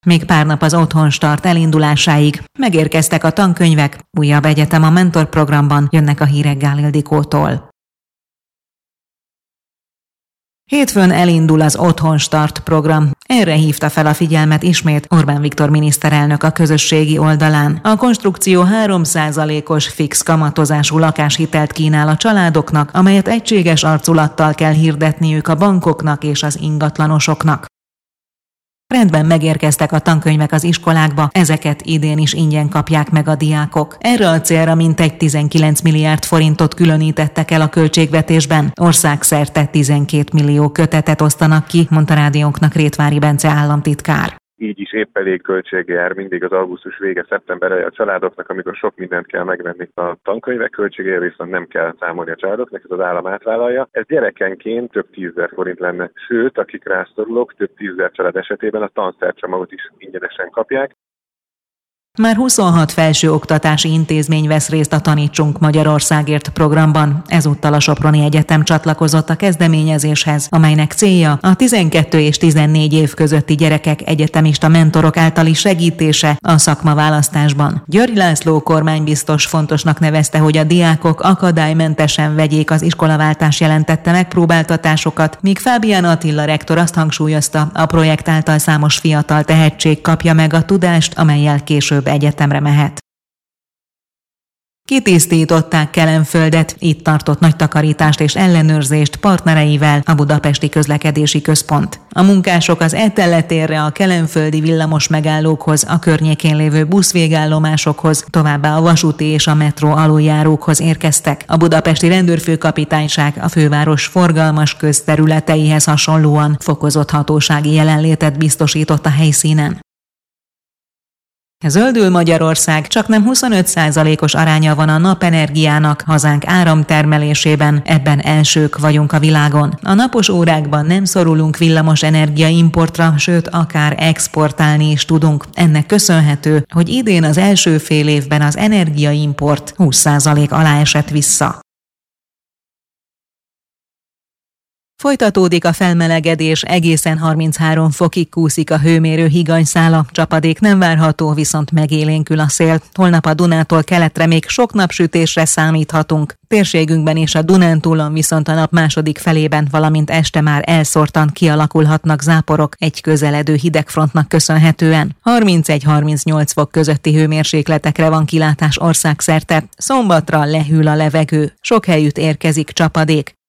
Még pár nap az Otthonstart elindulásáig. Megérkeztek a tankönyvek, újabb egyetem a Mentor programban, jönnek a hírek Gál Ildikótól. Hétfőn elindul az Otthonstart program. Erre hívta fel a figyelmet ismét Orbán Viktor miniszterelnök a közösségi oldalán. A konstrukció 3%-os fix kamatozású lakáshitelt kínál a családoknak, amelyet egységes arculattal kell hirdetniük a bankoknak és az ingatlanosoknak. Rendben megérkeztek a tankönyvek az iskolákba, ezeket idén is ingyen kapják meg a diákok. Erre a célra mintegy 19 milliárd forintot különítettek el a költségvetésben. Országszerte 12 millió kötetet osztanak ki, mondta rádiónknak Rétvári Bence államtitkár. Így is épp elég költsége jár mindig az augusztus vége, szeptember eleje a családoknak, amikor sok mindent kell megvenni. A tankönyvek költségére viszont nem kell számolni a családoknak, ez az állam átvállalja. Ez gyerekenként több 10 000 forint lenne. Sőt, akik rászorulók, több 10 000 család esetében a tanszercsomagot is ingyenesen kapják. Már 26 felsőoktatási intézmény vesz részt a Tanítsunk Magyarországért programban. Ezúttal a Soproni Egyetem csatlakozott a kezdeményezéshez, amelynek célja a 12 és 14 év közötti gyerekek egyetemista mentorok általi segítése a szakmaválasztásban. György László kormánybiztos fontosnak nevezte, hogy a diákok akadálymentesen vegyék az iskolaváltás jelentette megpróbáltatásokat, míg Fábián Attila rektor azt hangsúlyozta, a projekt által számos fiatal tehetség kapja meg a tudást, amellyel később egyetemre mehet. Kitisztították Kelenföldet, itt tartott nagy takarítást és ellenőrzést partnereivel a Budapesti Közlekedési Központ. A munkások az E-Tele térre, a kelenföldi villamos megállókhoz, a környékén lévő buszvégállomásokhoz, továbbá a vasúti és a metró aluljárókhoz érkeztek. A budapesti rendőrfőkapitányság a főváros forgalmas közterületeihez hasonlóan fokozott hatósági jelenlétet biztosított a helyszínen. Zöldül Magyarország, csaknem 25%-os aránya van a napenergiának hazánk áramtermelésében, ebben elsők vagyunk a világon. A napos órákban nem szorulunk villamos energia importra, sőt akár exportálni is tudunk. Ennek köszönhető, hogy idén az első fél évben az energiaimport 20% alá esett vissza. Folytatódik a felmelegedés, egészen 33 fokig kúszik a hőmérő higanyszála, csapadék nem várható, viszont megélénkül a szél. Holnap a Dunától keletre még sok napsütésre számíthatunk. Térségünkben és a Dunántúlon viszont a nap második felében, valamint este már elszórtan kialakulhatnak záporok egy közeledő hidegfrontnak köszönhetően. 31-38 fok közötti hőmérsékletekre van kilátás országszerte, szombatra lehűl a levegő, sok helyütt érkezik csapadék.